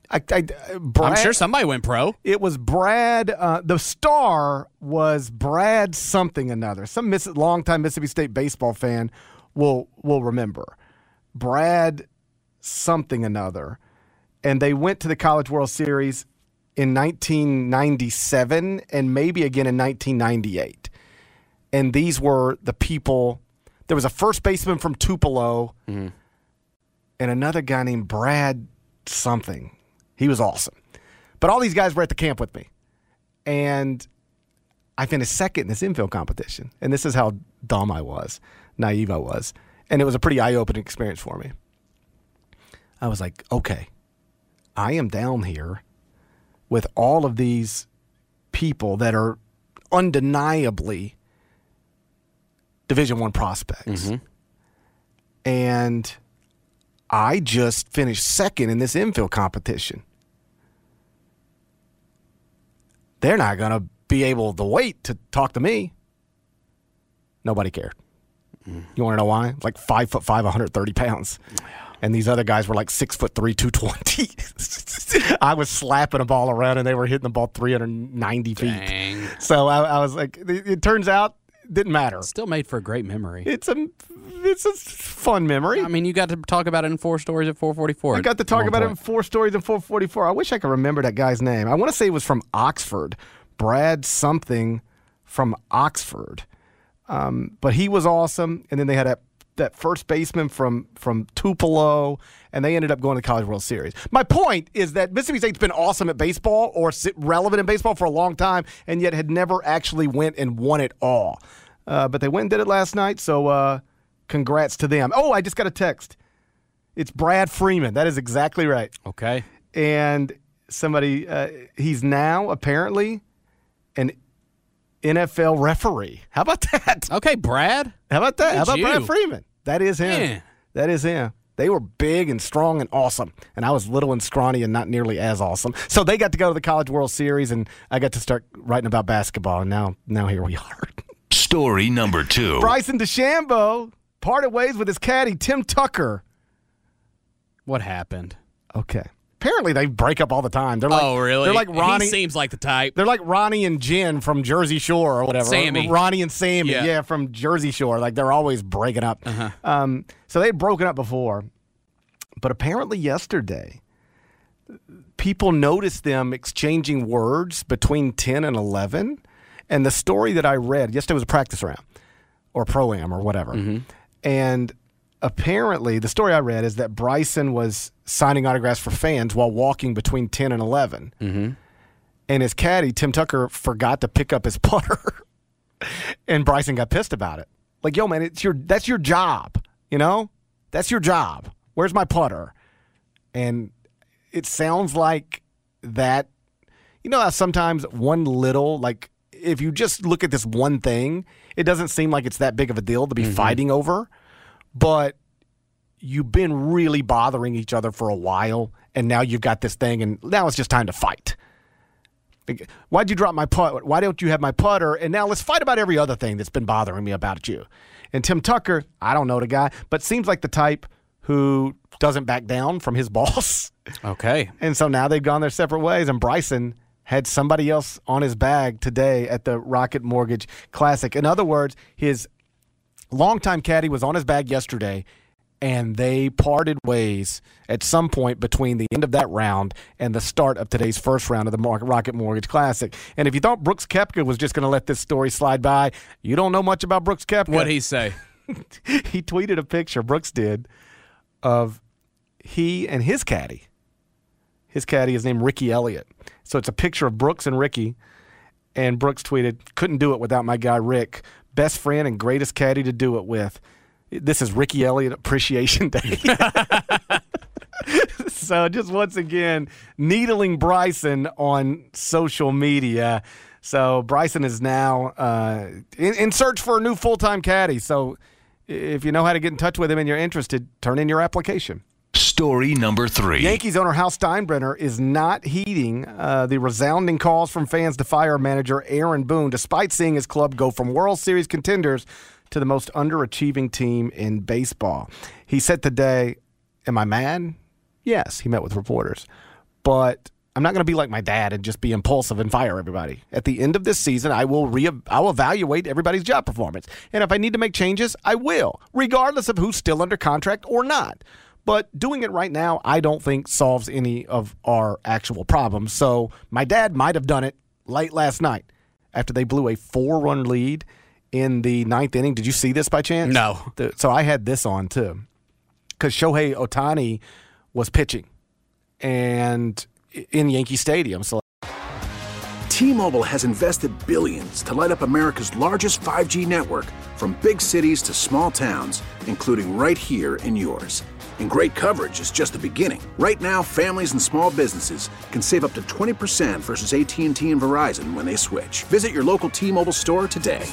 I, I, Brad, I'm sure somebody went pro. It was Brad. Uh, the star was Brad something another. Some Miss, longtime Mississippi State baseball fan will will remember. Brad something another. And they went to the College World Series in nineteen ninety-seven and maybe again in nineteen ninety-eight. And these were the people. There was a first baseman from Tupelo mm-hmm. and another guy named Brad something. He was awesome. But all these guys were at the camp with me. And I finished second in this infield competition. And this is how dumb I was, naive I was. And it was a pretty eye-opening experience for me. I was like, okay, I am down here with all of these people that are undeniably Division I prospects. Mm-hmm. And I just finished second in this infield competition. They're not going to be able to wait to talk to me. Nobody cared. Mm. You want to know why? Like five foot five, one hundred thirty pounds. And these other guys were like six foot three, two twenty. I was slapping a ball around and they were hitting the ball three hundred ninety Dang. feet. So I, I was like, it, it turns out it didn't matter. Still made for a great memory. It's a it's a fun memory. I mean, you got to talk about it in four stories at four forty-four. I got to talk about point. it in four stories at four forty-four. I wish I could remember that guy's name. I want to say it was from Oxford. Brad something from Oxford. Um, but he was awesome. And then they had a that first baseman from, from Tupelo, and they ended up going to the College World Series. My point is that Mississippi State's been awesome at baseball or relevant in baseball for a long time, and yet had never actually went and won it all. Uh, but they went and did it last night, so uh, congrats to them. Oh, I just got a text. It's Brad Freeman. That is exactly right. Okay. And somebody, uh, he's now apparently an N F L referee. How about that? Okay, Brad. How about that? How How about you? Brad Freeman? That is him. Man. That is him. They were big and strong and awesome. And I was little and scrawny and not nearly as awesome. So they got to go to the College World Series, and I got to start writing about basketball. And now, now here we are. Story number two. Bryson DeChambeau parted ways with his caddy, Tim Tucker. What happened? Okay. Apparently they break up all the time. They're like, oh, really? They're like Ronnie. He seems like the type. They're like Ronnie and Jen from Jersey Shore or whatever. Sammy. Ronnie and Sammy, yeah, yeah from Jersey Shore. Like they're always breaking up. Uh-huh. Um, so they had broken up before. But apparently yesterday, people noticed them exchanging words between ten and eleven. And the story that I read, yesterday was a practice round or pro-am or whatever. Mm-hmm. And apparently, the story I read is that Bryson was signing autographs for fans while walking between ten and eleven. Mm-hmm. And his caddy, Tim Tucker, forgot to pick up his putter. And Bryson got pissed about it. Like, yo, man, it's your that's your job, you know? That's your job. Where's my putter? And it sounds like that, you know how sometimes one little, like, if you just look at this one thing, it doesn't seem like it's that big of a deal to be mm-hmm. fighting over. But you've been really bothering each other for a while, and now you've got this thing, and now it's just time to fight. Like, why'd you drop my putt? Why don't you have my putter? And now let's fight about every other thing that's been bothering me about you. And Tim Tucker, I don't know the guy, but seems like the type who doesn't back down from his boss. Okay. And so now they've gone their separate ways, and Bryson had somebody else on his bag today at the Rocket Mortgage Classic. In other words, his longtime caddy was on his bag yesterday, and they parted ways at some point between the end of that round and the start of today's first round of the Rocket Mortgage Classic. And if you thought Brooks Koepka was just going to let this story slide by, you don't know much about Brooks Koepka. What'd he say? He tweeted a picture, Brooks did, of he and his caddy. His caddy is named Ricky Elliott. So it's a picture of Brooks and Ricky, and Brooks tweeted, "Couldn't do it without my guy Rick. Best friend and greatest caddy to do it with. This is Ricky Elliott Appreciation Day." So just once again, needling Bryson on social media. So Bryson is now uh, in, in search for a new full-time caddy. So if you know how to get in touch with him and you're interested, turn in your application. Story number three. Yankees owner Hal Steinbrenner is not heeding uh, the resounding calls from fans to fire manager Aaron Boone, despite seeing his club go from World Series contenders to the most underachieving team in baseball. He said today, "Am I mad? Yes," he met with reporters. but I'm not going to be like my dad and just be impulsive and fire everybody. At the end of this season, I will re- I'll evaluate everybody's job performance. And if I need to make changes, I will, regardless of who's still under contract or not. But doing it right now, I don't think solves any of our actual problems. So my dad might have done it late last night after they blew a four-run lead in the ninth inning. Did you see this by chance? No. So I had this on, too, because Shohei Ohtani was pitching and in Yankee Stadium. So T-Mobile has invested billions to light up America's largest five G network, from big cities to small towns, including right here in yours. And great coverage is just the beginning. Right now, families and small businesses can save up to twenty percent versus A T and T and Verizon when they switch. Visit your local T-Mobile store today.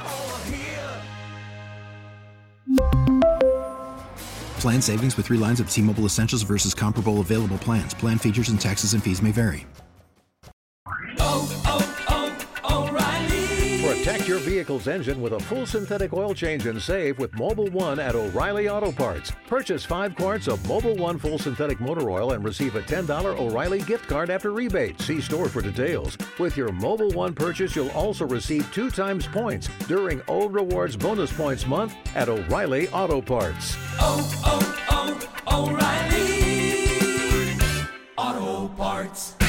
Plan savings with three lines of T-Mobile Essentials versus comparable available plans. Plan features and taxes and fees may vary. Oh, oh, oh, O'Reilly. Protect your vehicle's engine with a full synthetic oil change and save with Mobil one at O'Reilly Auto Parts. Purchase five quarts of Mobil one full synthetic motor oil and receive a ten dollars O'Reilly gift card after rebate. See store for details. With your Mobil one purchase, you'll also receive two times points during O Rewards Bonus Points Month at O'Reilly Auto Parts. Oh, oh, oh, O'Reilly Auto Parts.